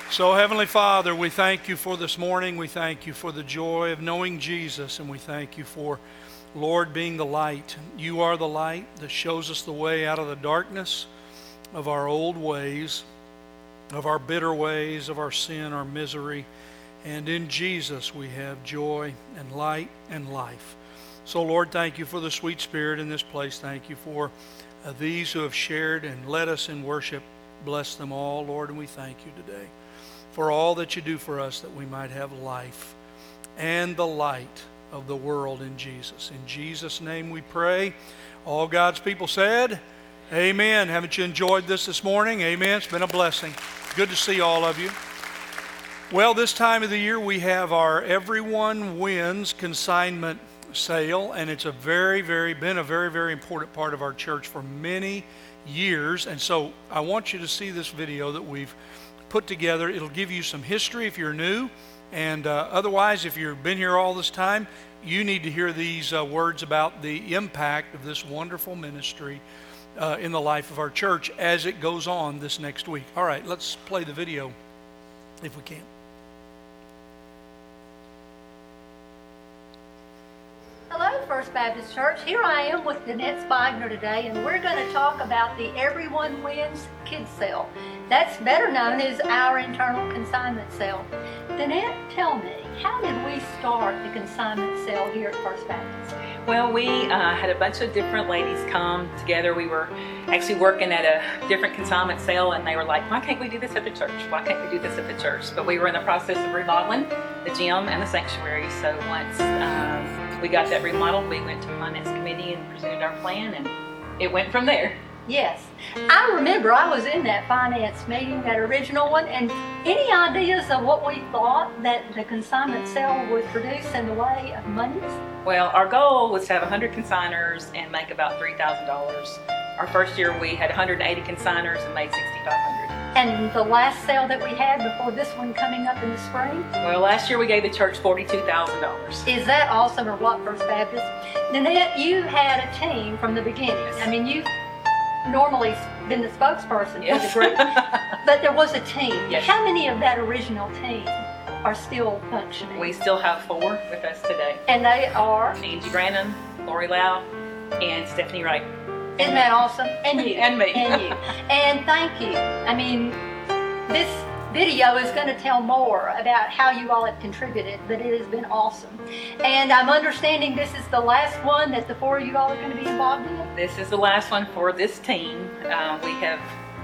So, Heavenly Father, we thank you for this morning. We thank you for the joy of knowing Jesus, and we thank you for, Lord, being the light. You are the light that shows us the way out of the darkness of our old ways, of our bitter ways, of our sin, our misery. And in Jesus we have joy and light and life. So, Lord, thank you for the sweet Spirit in this place. Thank you for these who have shared and led us in worship. Bless them all, Lord, and we thank you today for all that you do for us, that we might have life and the light of the world in Jesus. In Jesus' name we pray. All God's people said, amen. Haven't you enjoyed this morning? Amen. It's been a blessing. Good to see all of you. Well, this time of the year we have our Everyone Wins consignment sale, and it's been a very important part of our church for many years. And so I want you to see this video that we've put together. It'll give you some history if you're new, and otherwise, if you've been here all this time, you need to hear these words about the impact of this wonderful ministry in the life of our church as it goes on this next week. All right, let's play the video if we can. Hello, First Baptist Church. Here I am with Danette Spigner today, and we're going to talk about the Everyone Wins Kids Sale. That's better known as our internal consignment sale. Danette, tell me, how did we start the consignment sale here at First Baptist? Well, we had a bunch of different ladies come together. We were actually working at a different consignment sale, and they were like, why can't we do this at the church? Why can't we do this at the church? But we were in the process of remodeling the gym and the sanctuary, so once we got that remodeled, we went to the finance committee and presented our plan, and it went from there. Yes. I remember I was in that finance meeting, that original one, and any ideas of what we thought that the consignment sale would produce in the way of monies? Well, our goal was to have 100 consigners and make about $3,000. Our first year we had 180 consigners and made $6,500. And the last sale that we had before this one coming up in the spring? Well, last year we gave the church $42,000. Is that awesome, or what, First Baptist? Nanette, you had a team from the beginning. Yes. I mean, you've normally been the spokesperson Yes. for the group, but there was a team. Yes. How many of that original team are still functioning? We still have 4 with us today. And they are? Angie Branham, Lori Lau, and Stephanie Wright. Isn't that awesome? And you. And me. And you. And thank you. I mean, this video is going to tell more about how you all have contributed, but it has been awesome. And I'm understanding this is the last one that the 4 of you all are going to be involved in? This is the last one for this team. We have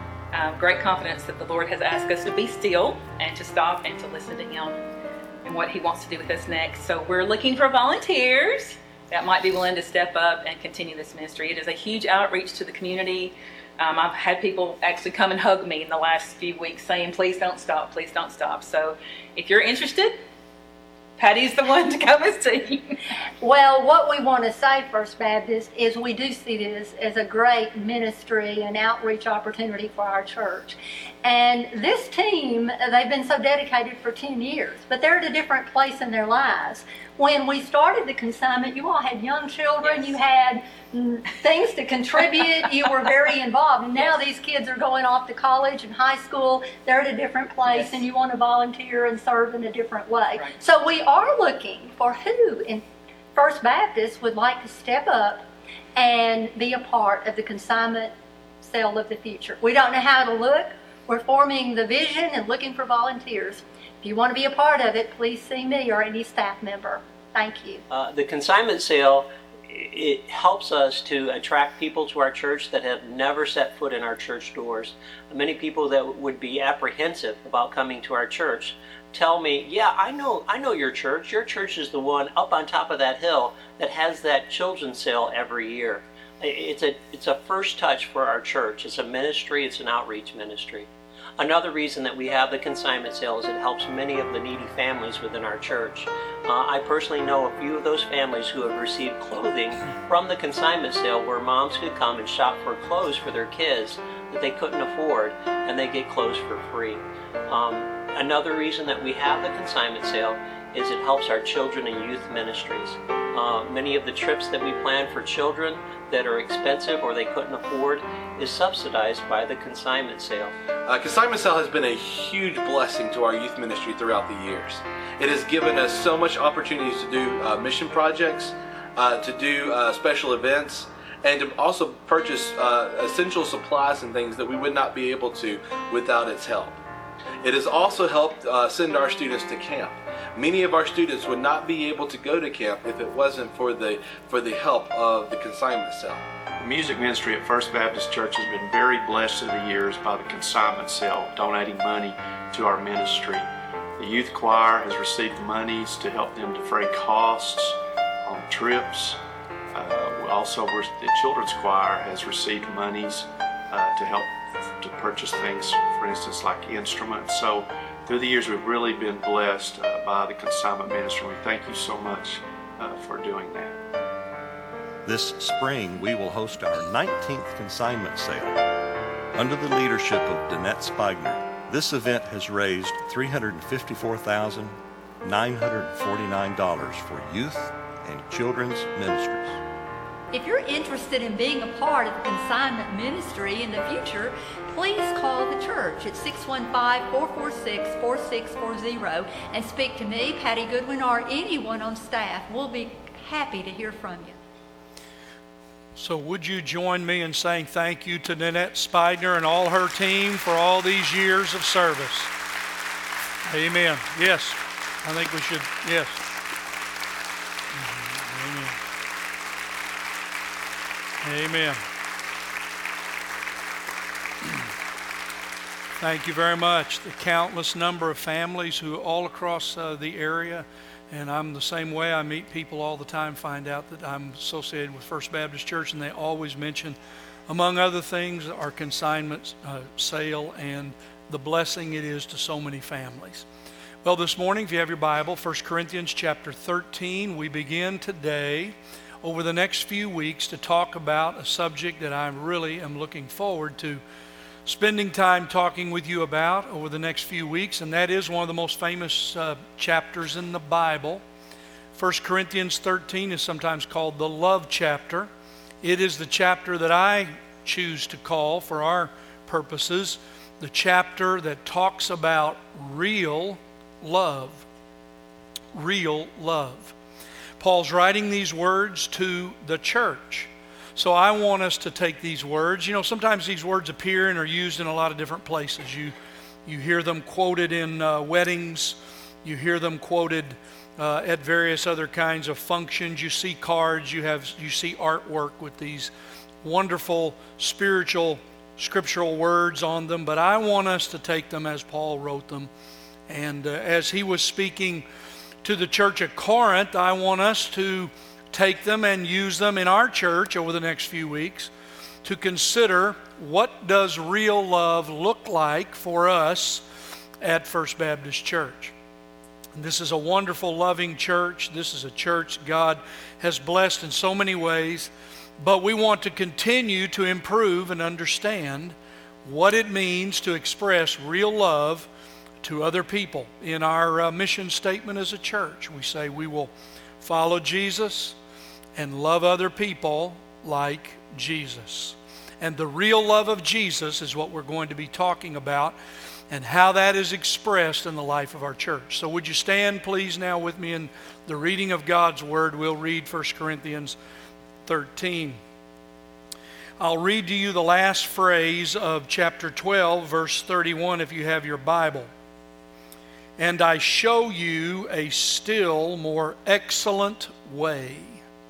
great confidence that the Lord has asked us to be still and to stop and to listen to Him and what He wants to do with us next. So we're looking for volunteers that might be willing to step up and continue this ministry. It is a huge outreach to the community. I've had people actually come and hug me in the last few weeks saying, please don't stop, please don't stop. So if you're interested, Patty's the one to come and see. Well, what we want to say, First Baptist, is we do see this as a great ministry and outreach opportunity for our church. And this team, they've been so dedicated for 10 years, but they're at a different place in their lives. When we started the consignment, you all had young children, Yes. you had things to contribute, you were very involved. And now these kids are going off to college and high school, they're at a different place, Yes. and you want to volunteer and serve in a different way. Right. So we are looking for who in First Baptist would like to step up and be a part of the consignment sale of the future. We don't know how to look. We're forming the vision and looking for volunteers. If you want to be a part of it, please see me or any staff member. Thank you. The consignment sale, it helps us to attract people to our church that have never set foot in our church doors. Many people that would be apprehensive about coming to our church tell me, yeah, I know your church. Your church is the one up on top of that hill that has that children's sale every year. It's a first touch for our church. It's a ministry. It's an outreach ministry. Another reason that we have the consignment sale is it helps many of the needy families within our church. I personally know a few of those families who have received clothing from the consignment sale where moms could come and shop for clothes for their kids that they couldn't afford, and they get clothes for free. Another reason that we have the consignment sale is it helps our children and youth ministries. Many of the trips that we plan for children that are expensive or they couldn't afford is subsidized by the consignment sale. Consignment sale has been a huge blessing to our youth ministry throughout the years. It has given us so much opportunities to do mission projects, to do special events, and to also purchase essential supplies and things that we would not be able to without its help. It has also helped send our students to camp. Many of our students would not be able to go to camp if it wasn't for the help of the consignment sale. The music ministry at First Baptist Church has been very blessed through the years by the consignment sale, donating money to our ministry. The youth choir has received monies to help them defray costs on trips. Also, the children's choir has received monies to help to purchase things, for instance, like instruments. So through the years, we've really been blessed by the consignment ministry. We thank you so much for doing that. This spring, we will host our 19th consignment sale. Under the leadership of Danette Spigner, this event has raised $354,949 for youth and children's ministries. If you're interested in being a part of the consignment ministry in the future, please call the church at 615-446-4640 and speak to me, Patty Goodwin, or anyone on staff. We'll be happy to hear from you. So would you join me in saying thank you to Danette Spigner and all her team for all these years of service? Amen. Yes, I think we should, yes. Amen. Thank you very much. The countless number of families who all across the area, and I'm the same way. I meet people all the time, find out that I'm associated with First Baptist Church, and they always mention, among other things, our consignment sale and the blessing it is to so many families. Well, this morning, if you have your Bible, 1 Corinthians chapter 13, we begin today over the next few weeks to talk about a subject that I really am looking forward to spending time talking with you about over the next few weeks, and that is one of the most famous chapters in the Bible. 1 Corinthians 13 is sometimes called the love chapter. It is the chapter that I choose to call, for our purposes, the chapter that talks about real love. Real love. Paul's writing these words to the church. So I want us to take these words. You know, sometimes these words appear and are used in a lot of different places. You hear them quoted in weddings. You hear them quoted at various other kinds of functions. You see cards. You see artwork with these wonderful spiritual, scriptural words on them. But I want us to take them as Paul wrote them. And as he was speaking to the church at Corinth, I want us to take them and use them in our church over the next few weeks to consider what does real love look like for us at First Baptist Church. And this is a wonderful, loving church. This is a church God has blessed in so many ways, but we want to continue to improve and understand what it means to express real love to other people. In our mission statement as a church, we say we will follow Jesus and love other people like Jesus. And the real love of Jesus is what we're going to be talking about and how that is expressed in the life of our church. So would you stand, please, now with me in the reading of God's Word. We'll read 1 Corinthians 13. I'll read to you the last phrase of chapter 12, verse 31, if you have your Bible. And I show you a still more excellent way.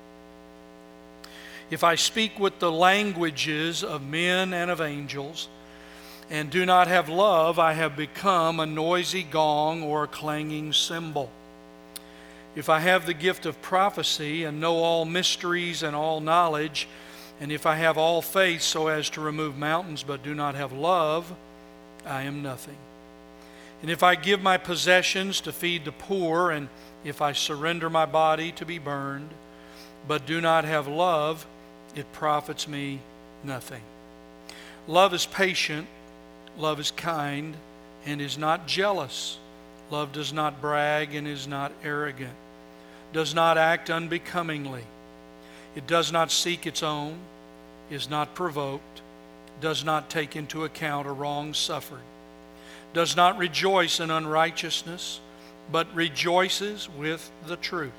If I speak with the languages of men and of angels, and do not have love, I have become a noisy gong or a clanging cymbal. If I have the gift of prophecy and know all mysteries and all knowledge, and if I have all faith so as to remove mountains but do not have love, I am nothing. And if I give my possessions to feed the poor, and if I surrender my body to be burned, but do not have love, it profits me nothing. Love is patient, love is kind, and is not jealous. Love does not brag and is not arrogant, does not act unbecomingly. It does not seek its own, is not provoked, does not take into account a wrong suffered, does not rejoice in unrighteousness, but rejoices with the truth,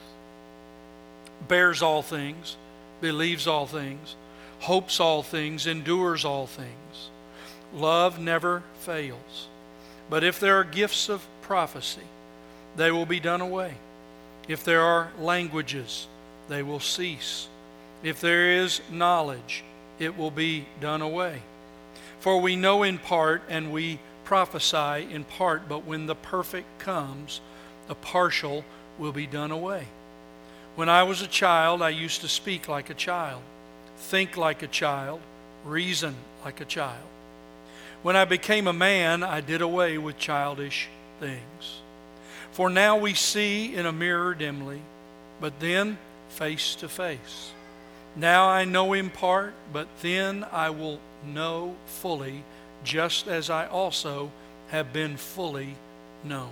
bears all things, believes all things, hopes all things, endures all things. Love never fails. But if there are gifts of prophecy, they will be done away. If there are languages, they will cease. If there is knowledge, it will be done away. For we know in part and we prophesy in part, but when the perfect comes, the partial will be done away. When I was a child, I used to speak like a child, think like a child, reason like a child. When I became a man, I did away with childish things. For now we see in a mirror dimly, but then face to face. Now I know in part, but then I will know fully, just as I also have been fully known.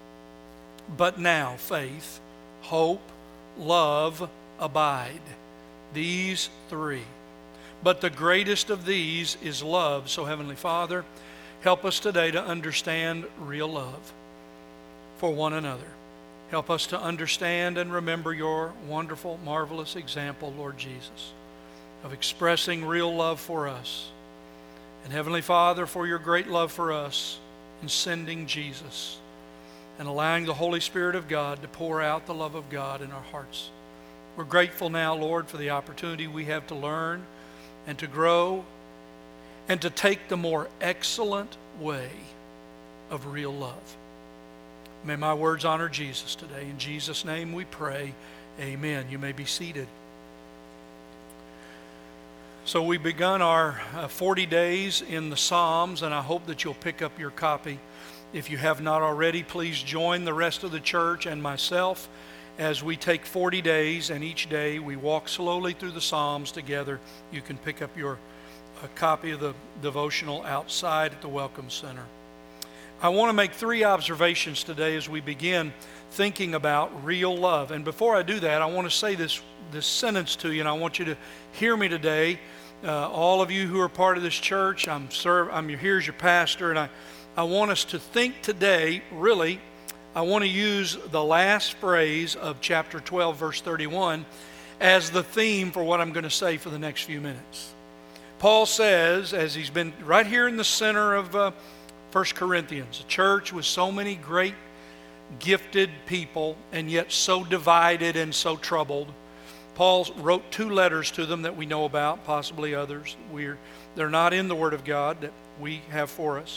But now faith, hope, love abide, these three. But the greatest of these is love. So Heavenly Father, help us today to understand real love for one another. Help us to understand and remember your wonderful, marvelous example, Lord Jesus, of expressing real love for us. And Heavenly Father, for your great love for us in sending Jesus and allowing the Holy Spirit of God to pour out the love of God in our hearts. We're grateful now, Lord, for the opportunity we have to learn and to grow and to take the more excellent way of real love. May my words honor Jesus today. In Jesus' name we pray. Amen. You may be seated. So we've begun our 40 days in the Psalms, and I hope that you'll pick up your copy. If you have not already, please join the rest of the church and myself as we take 40 days, and each day we walk slowly through the Psalms together. You can pick up your copy of the devotional outside at the Welcome Center. I want to make 3 observations today as we begin thinking about real love. And before I do that, I want to say this sentence to you, and I want you to hear me today. All of you who are part of this church, I'm here as your pastor, and I want us to think today, really, I want to use the last phrase of chapter 12, verse 31, as the theme for what I'm going to say for the next few minutes. Paul says, as he's been right here in the center of 1 Corinthians, a church with so many great, gifted people, and yet so divided and so troubled. Paul wrote 2 letters to them that we know about, possibly others. They're not in the Word of God that we have for us.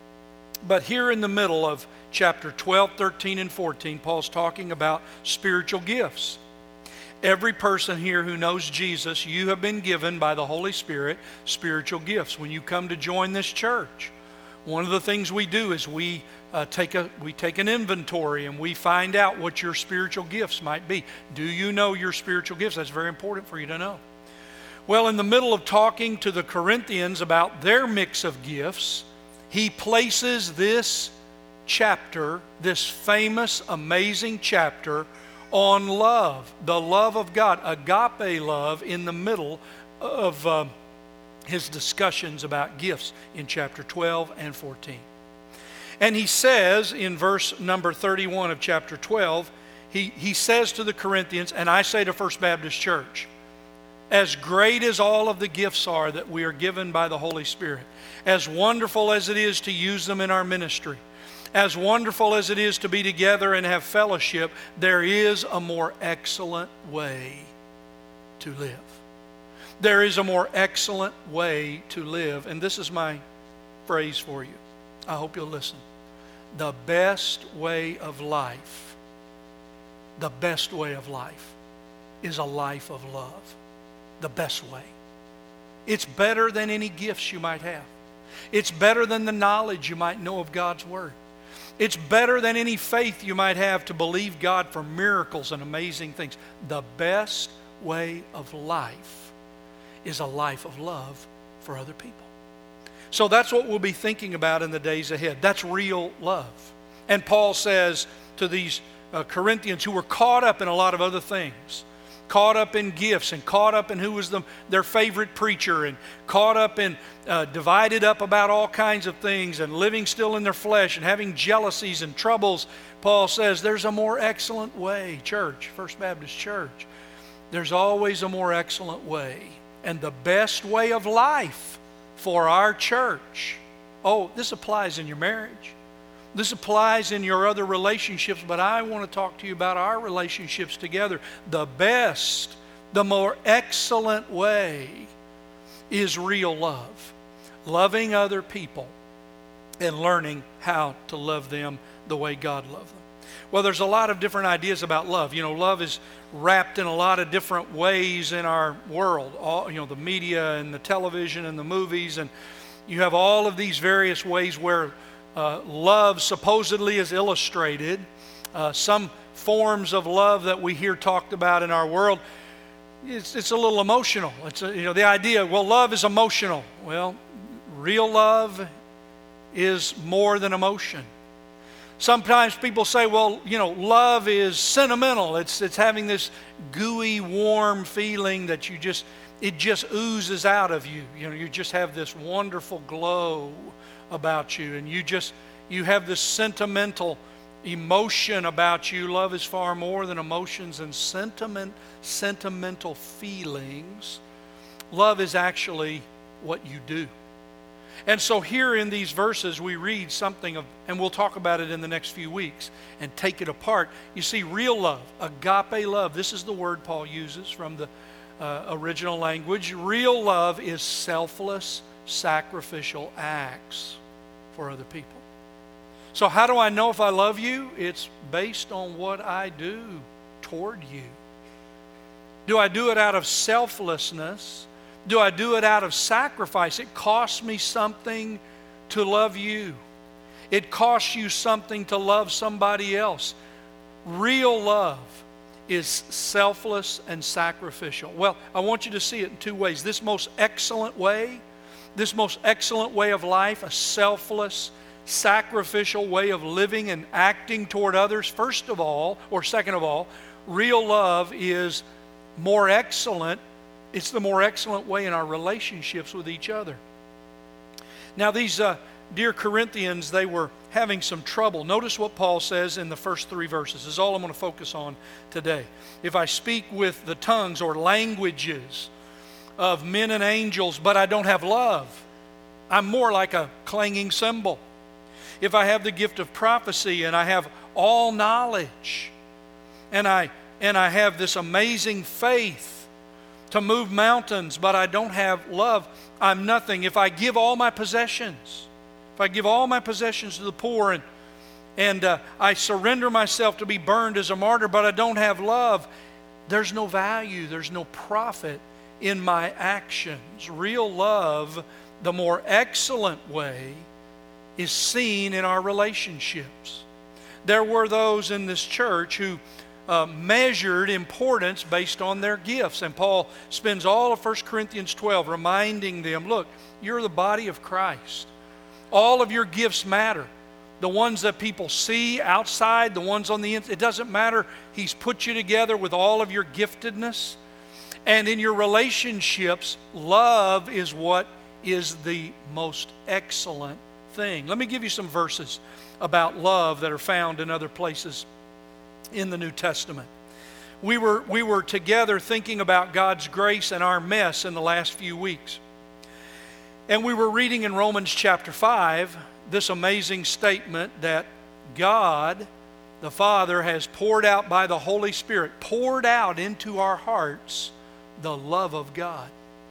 But here in the middle of chapter 12, 13, and 14, Paul's talking about spiritual gifts. Every person here who knows Jesus, you have been given by the Holy Spirit spiritual gifts. When you come to join this church, one of the things we do is we take an inventory and we find out what your spiritual gifts might be. Do you know your spiritual gifts? That's very important for you to know. Well, in the middle of talking to the Corinthians about their mix of gifts, he places this chapter, this famous, amazing chapter, on love, the love of God, agape love, in the middle of his discussions about gifts in chapter 12 and 14. And he says in verse number 31 of chapter 12, he says to the Corinthians, and I say to First Baptist Church, as great as all of the gifts are that we are given by the Holy Spirit, as wonderful as it is to use them in our ministry, as wonderful as it is to be together and have fellowship, there is a more excellent way to live. There is a more excellent way to live. And this is my phrase for you. I hope you'll listen. The best way of life, is a life of love. The best way. It's better than any gifts you might have. It's better than the knowledge you might know of God's Word. It's better than any faith you might have to believe God for miracles and amazing things. The best way of life is a life of love for other people. So that's what we'll be thinking about in the days ahead. That's real love. And Paul says to these Corinthians who were caught up in a lot of other things, caught up in gifts and caught up in who was their favorite preacher and caught up in divided up about all kinds of things and living still in their flesh and having jealousies and troubles. Paul says there's a more excellent way, church, First Baptist Church. There's always a more excellent way. And the best way of life for our church. Oh, this applies in your marriage. This applies in your other relationships, but I want to talk to you about our relationships together. The best, the more excellent way is real love. Loving other people and learning how to love them the way God loved them. Well, there's a lot of different ideas about love. You know, love is wrapped in a lot of different ways in our world. The media and the television and the movies, and you have all of these various ways where love supposedly is illustrated. Some forms of love that we hear talked about in our world, it's a little emotional. It's the idea, well, love is emotional. Well, real love is more than emotion. Sometimes people say, well, love is sentimental. It's having this gooey, warm feeling that it just oozes out of you. You just have this wonderful glow about you, and you have this sentimental emotion about you. Love is far more than emotions and sentimental feelings. Love is actually what you do. And so here in these verses we read something of, and we'll talk about it in the next few weeks and take it apart. You see, real love, agape love, this is the word Paul uses from the original language. Real love is selfless, sacrificial acts for other people. So how do I know if I love you? It's based on what I do toward you. Do I do it out of selflessness? Do I do it out of sacrifice? It costs me something to love you. It costs you something to love somebody else. Real love is selfless and sacrificial. Well, I want you to see it in two ways. This most excellent way of life, a selfless, sacrificial way of living and acting toward others, second of all, real love is more excellent. It's the more excellent way in our relationships with each other. Now these dear Corinthians, they were having some trouble. Notice what Paul says in the first 3 verses. This is all I'm going to focus on today. If I speak with the tongues or languages of men and angels, but I don't have love, I'm more like a clanging cymbal. If I have the gift of prophecy and I have all knowledge, and I have this amazing faith to move mountains, but I don't have love, I'm nothing. If I give all my possessions, to the poor and I surrender myself to be burned as a martyr, but I don't have love, there's no value, there's no profit in my actions. Real love, the more excellent way, is seen in our relationships. There were those in this church who measured importance based on their gifts. And Paul spends all of 1 Corinthians 12 reminding them, look, you're the body of Christ. All of your gifts matter. The ones that people see outside, the ones on the inside, it doesn't matter. He's put you together with all of your giftedness. And in your relationships, love is what is the most excellent thing. Let me give you some verses about love that are found in other places in the New Testament. We were together thinking about God's grace and our mess in the last few weeks. And we were reading in Romans chapter 5 this amazing statement that God, the Father, has poured out by the Holy Spirit, poured out into our hearts the love of God.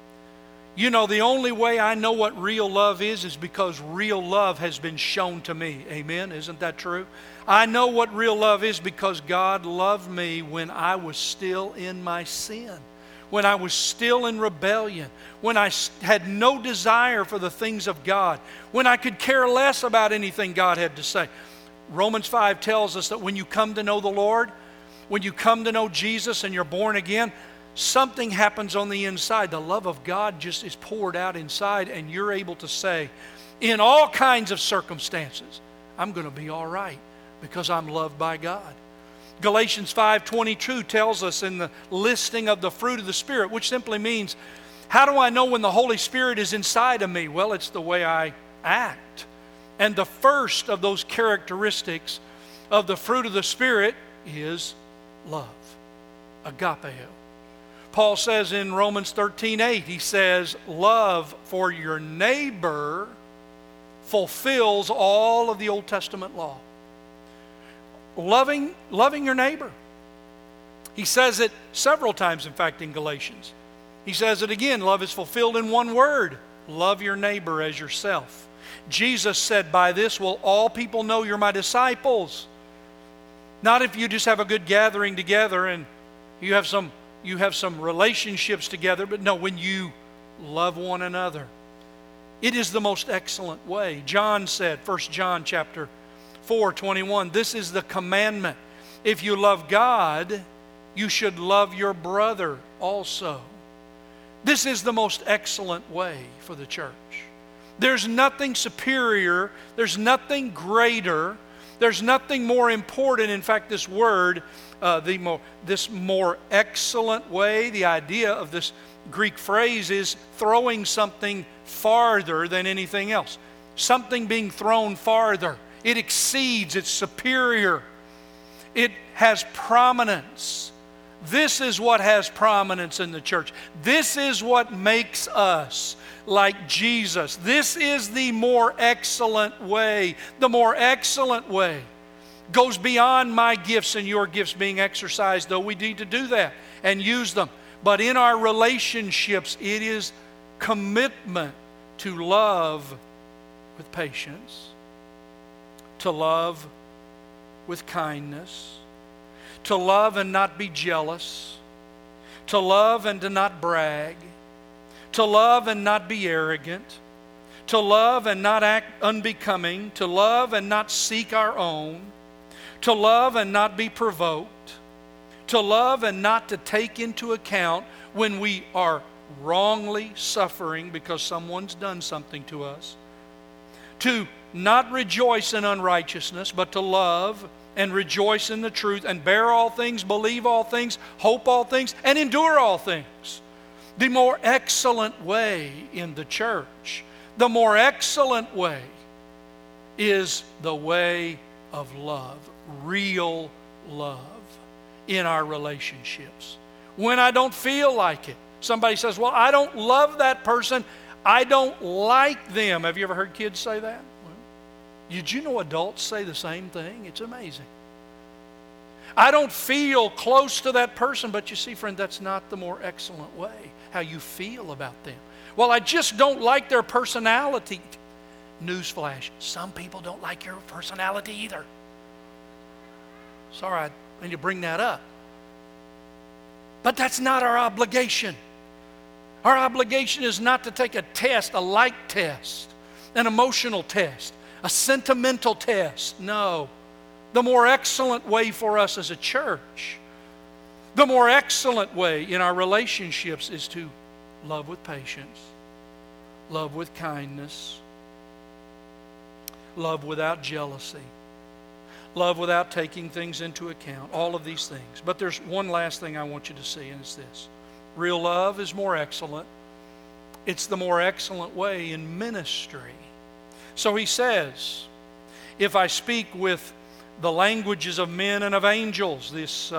You know, the only way I know what real love is because real love has been shown to me. Amen? Isn't that true? I know what real love is because God loved me when I was still in my sin, when I was still in rebellion, when I had no desire for the things of God, when I could care less about anything God had to say. Romans 5 tells us that when you come to know the Lord, when you come to know Jesus and you're born again, something happens on the inside. The love of God just is poured out inside, and you're able to say, in all kinds of circumstances, I'm going to be all right because I'm loved by God. Galatians 5:22 tells us in the listing of the fruit of the Spirit, which simply means, how do I know when the Holy Spirit is inside of me? Well, it's the way I act. And the first of those characteristics of the fruit of the Spirit is love, agapeo. Paul says in Romans 13:8, he says, love for your neighbor fulfills all of the Old Testament law. Loving your neighbor. He says it several times, in fact, in Galatians. He says it again, love is fulfilled in one word, love your neighbor as yourself. Jesus said, by this will all people know you're my disciples. Not if you just have a good gathering together and you have some relationships together, but no, when you love one another. It is the most excellent way. John said, 1 John chapter 4:21, this is the commandment. If you love God, you should love your brother also. This is the most excellent way for the church. There's nothing superior, there's nothing greater, there's nothing more important. In fact, this word, this more excellent way, the idea of this Greek phrase is throwing something farther than anything else. Something being thrown farther. It exceeds, it's superior. It has prominence. This is what has prominence in the church. This is what makes us like Jesus. This is the more excellent way. The more excellent way goes beyond my gifts and your gifts being exercised, though we need to do that and use them. But in our relationships, it is commitment to love with patience, to love with kindness, to love and not be jealous, to love and to not brag, to love and not be arrogant, to love and not act unbecoming, to love and not seek our own, to love and not be provoked, to love and not to take into account when we are wrongly suffering because someone's done something to us, to not rejoice in unrighteousness, but to love and rejoice in the truth, and bear all things, believe all things, hope all things, and endure all things. The more excellent way in the church, the more excellent way is the way of love, real love in our relationships. When I don't feel like it, somebody says, well, I don't love that person, I don't like them. Have you ever heard kids say that? Did you know adults say the same thing? It's amazing. I don't feel close to that person, but you see, friend, that's not the more excellent way, how you feel about them. Well, I just don't like their personality. Newsflash, some people don't like your personality either. Sorry, I need to bring that up. But that's not our obligation. Our obligation is not to take a test, a like test, an emotional test, a sentimental test. No. The more excellent way for us as a church, the more excellent way in our relationships is to love with patience, love with kindness, love without jealousy, love without taking things into account, all of these things. But there's one last thing I want you to see, and it's this. Real love is more excellent. It's the more excellent way in ministry. So he says, if I speak with the languages of men and of angels,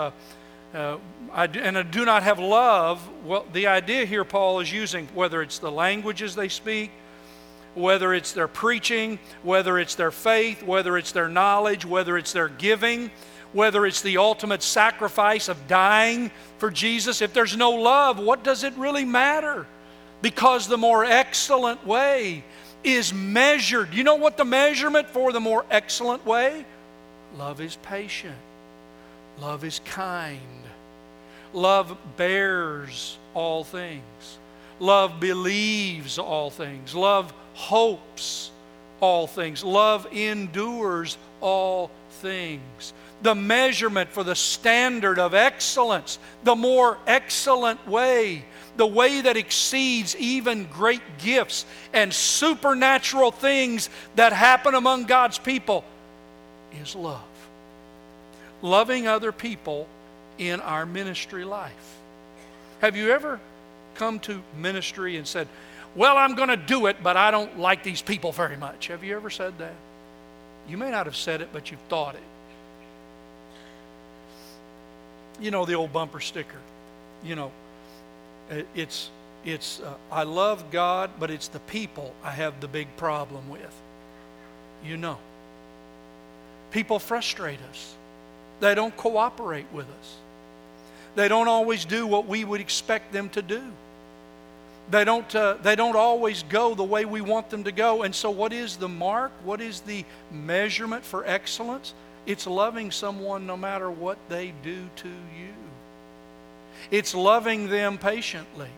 I do not have love. Well, the idea here Paul is using, whether it's the languages they speak, whether it's their preaching, whether it's their faith, whether it's their knowledge, whether it's their giving, whether it's the ultimate sacrifice of dying for Jesus. If there's no love, what does it really matter? Because the more excellent way is measured. You know what the measurement for the more excellent way? Love is patient. Love is kind. Love bears all things. Love believes all things. Love hopes all things. Love endures all things. The measurement for the standard of excellence, the more excellent way, the way that exceeds even great gifts and supernatural things that happen among God's people, is love. Loving other people in our ministry life. Have you ever come to ministry and said, well, I'm going to do it, but I don't like these people very much? Have you ever said that? You may not have said it, but you've thought it. You know the old bumper sticker. You know, it's I love God, but it's the people I have the big problem with. You know. People frustrate us. They don't cooperate with us. They don't always do what we would expect them to do. They don't always go the way we want them to go. And so what is the mark? What is the measurement for excellence? It's loving someone no matter what they do to you. It's loving them patiently.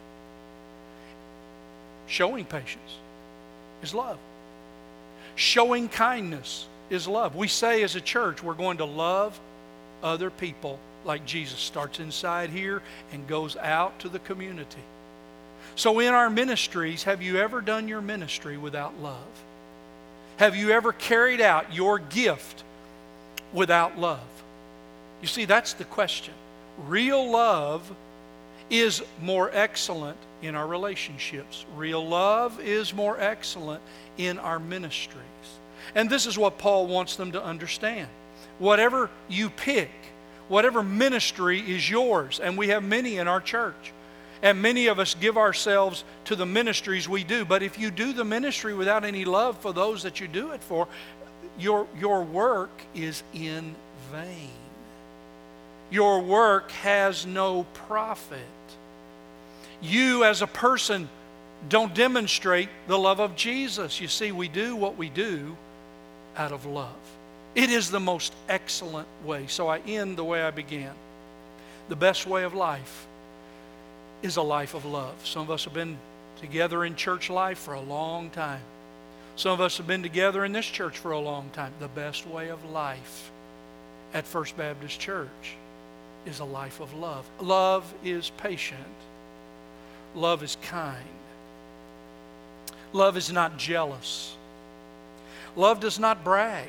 Showing patience is love. Showing kindness is love. We say as a church we're going to love other people like Jesus. Starts inside here and goes out to the community. So in our ministries, have you ever done your ministry without love? Have you ever carried out your gift without love? You see, that's the question. Real love is more excellent in our relationships. Real love is more excellent in our ministries. And this is what Paul wants them to understand. Whatever you pick, whatever ministry is yours, and we have many in our church, and many of us give ourselves to the ministries we do, but if you do the ministry without any love for those that you do it for, your work is in vain. Your work has no profit. You as a person don't demonstrate the love of Jesus. You see, we do what we do out of love. It is the most excellent way. So I end the way I began. The best way of life is a life of love. Some of us have been together in church life for a long time. Some of us have been together in this church for a long time. The best way of life at First Baptist Church is a life of love. Love is patient. Love is kind. Love is not jealous. Love does not brag.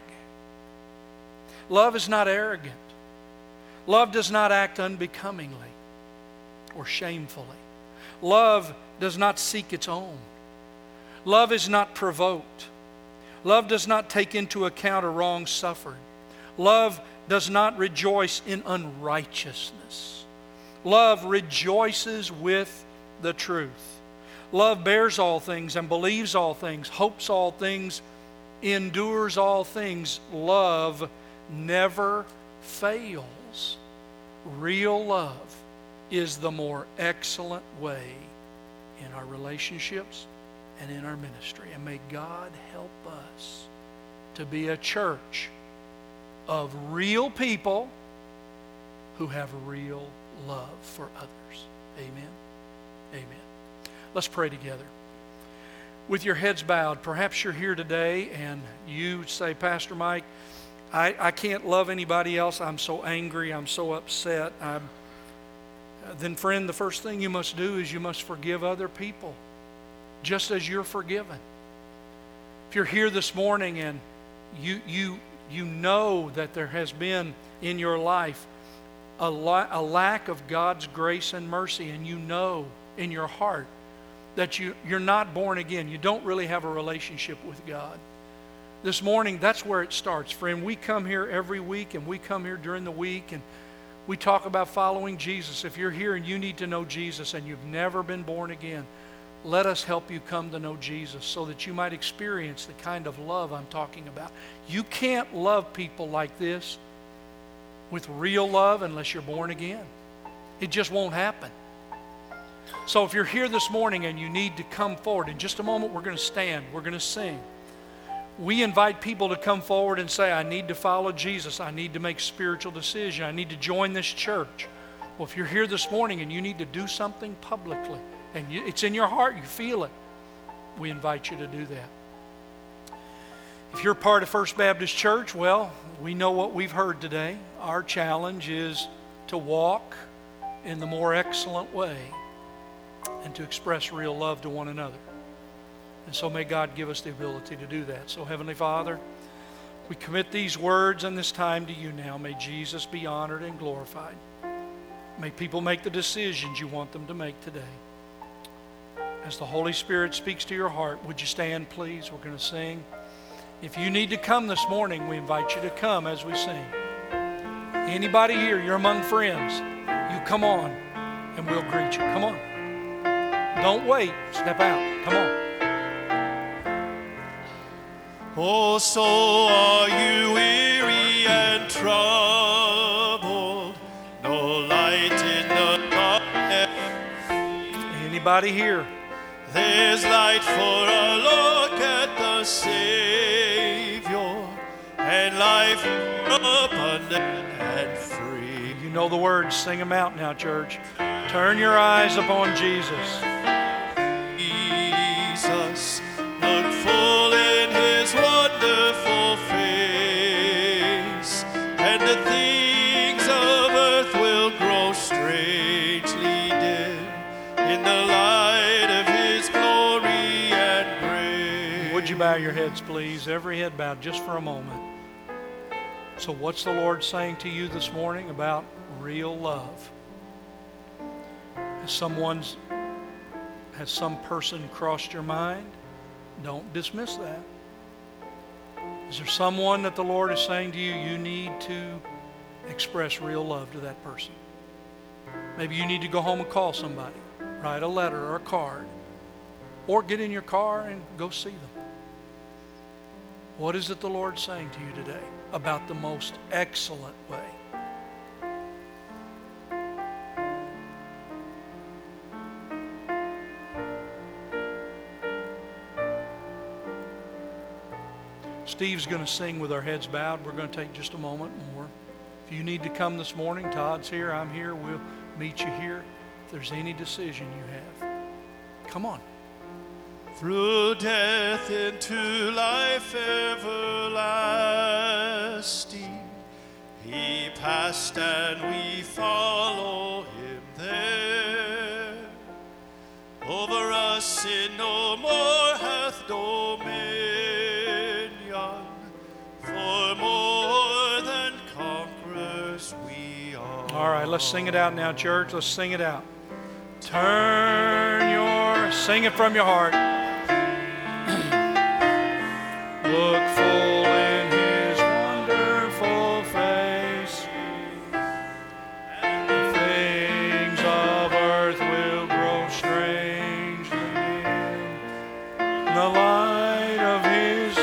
Love is not arrogant. Love does not act unbecomingly or shamefully. Love does not seek its own. Love is not provoked. Love does not take into account a wrong suffered. Love does not rejoice in unrighteousness. Love rejoices with the truth. Love bears all things and believes all things, hopes all things, endures all things. Love never fails. Real love is the more excellent way in our relationships and in our ministry. And may God help us to be a church of real people who have real love for others. Amen. Amen. Let's pray together. With your heads bowed, perhaps you're here today and you say, Pastor Mike, I can't love anybody else. I'm so angry. I'm so upset. Then, friend, the first thing you must do is you must forgive other people, just as you're forgiven. If you're here this morning and you know that there has been in your life a lack of God's grace and mercy, and you know in your heart that you're not born again, you don't really have a relationship with God. This morning, that's where it starts, friend. We come here every week, and we come here during the week, and we talk about following Jesus. If you're here and you need to know Jesus and you've never been born again, let us help you come to know Jesus so that you might experience the kind of love I'm talking about. You can't love people like this with real love unless you're born again. It just won't happen. So if you're here this morning and you need to come forward, in just a moment we're going to stand, we're going to sing. We invite people to come forward and say, I need to follow Jesus. I need to make spiritual decision. I need to join this church. Well, if you're here this morning and you need to do something publicly, and it's in your heart, you feel it, we invite you to do that. If you're part of First Baptist Church, well, we know what we've heard today. Our challenge is to walk in the more excellent way and to express real love to one another. And so may God give us the ability to do that. So Heavenly Father, we commit these words and this time to you now. May Jesus be honored and glorified. May people make the decisions you want them to make today. As the Holy Spirit speaks to your heart, would you stand, please? We're going to sing. If you need to come this morning, we invite you to come as we sing. Anybody here, you're among friends, you come on and we'll greet you. Come on. Don't wait. Step out. Come on. Oh, so are you weary and troubled? No light in the darkness. Anybody here? There's light for a look at the Savior, and life abundant and free. You know the words. Sing them out now, church. Turn your eyes upon Jesus. Jesus, look full in his wonderful face, and the things of earth will grow strangely dim in the light of his glory and grace. Would you bow your heads, please? Every head bowed just for a moment. So what's the Lord saying to you this morning about real love? Has some person crossed your mind? Don't dismiss that. Is there someone that the Lord is saying to you, you need to express real love to that person? Maybe you need to go home and call somebody, write a letter or a card, or get in your car and go see them. What is it the Lord's saying to you today about the most excellent way? Steve's going to sing with our heads bowed. We're going to take just a moment more. If you need to come this morning, Todd's here, I'm here, we'll meet you here. If there's any decision you have, come on. Through death into life everlasting, he passed and we follow him there. Over us sin no more hath dominion, for more than conquerors we are. All right, let's sing it out now, church. Let's sing it out. Sing it from your heart. Look full in his wonderful face, and the things of earth will grow strangely dim in the light of his.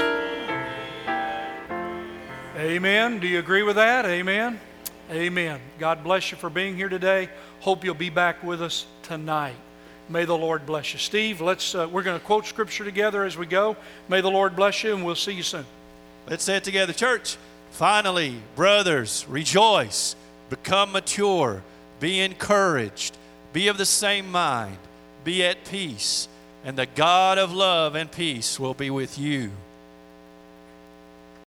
Amen. Do you agree with that? Amen. Amen. God bless you for being here today. Hope you'll be back with us tonight. May the Lord bless you. Steve, we're going to quote Scripture together as we go. May the Lord bless you, and we'll see you soon. Let's say it together, church. Finally, brothers, rejoice, become mature, be encouraged, be of the same mind, be at peace, and the God of love and peace will be with you.